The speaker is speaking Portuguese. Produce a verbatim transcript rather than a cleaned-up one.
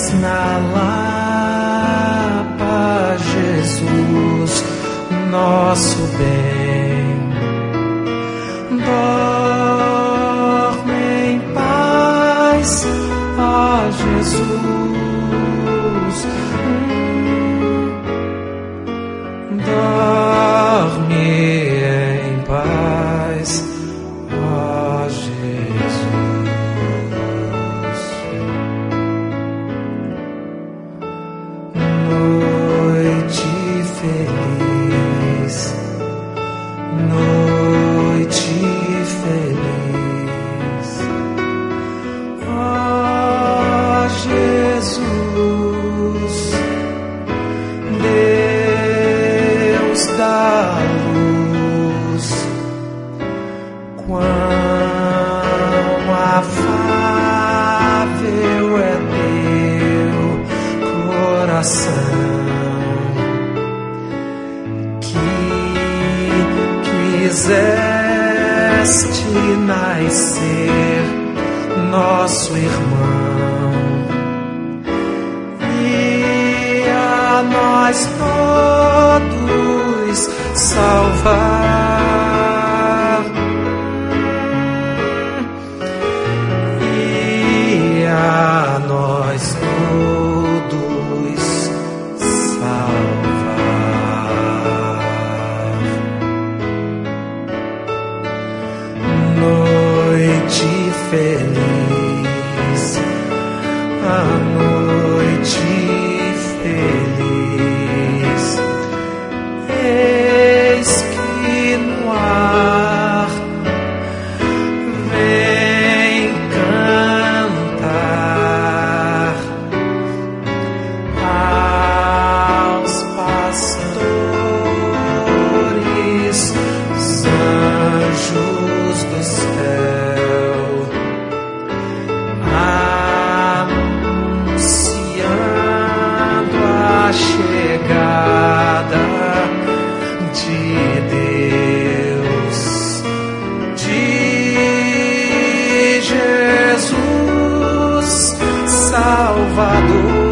na Lapa, Jesus, nosso bem. Dorme em paz, ó Jesus. Hum, dorme em paz, ó Jesus. Noite feliz, noite feliz, ó Jesus, Deus da luz, quão afável é teu coração. Quiseste nascer nosso irmão e a nós todos salvar, e a nós todos salvar. Noite feliz, a noite feliz, eis que no ar vem cantar aos pastores, os anjos do céu, anunciando a chegada de Deus, de Jesus Salvador.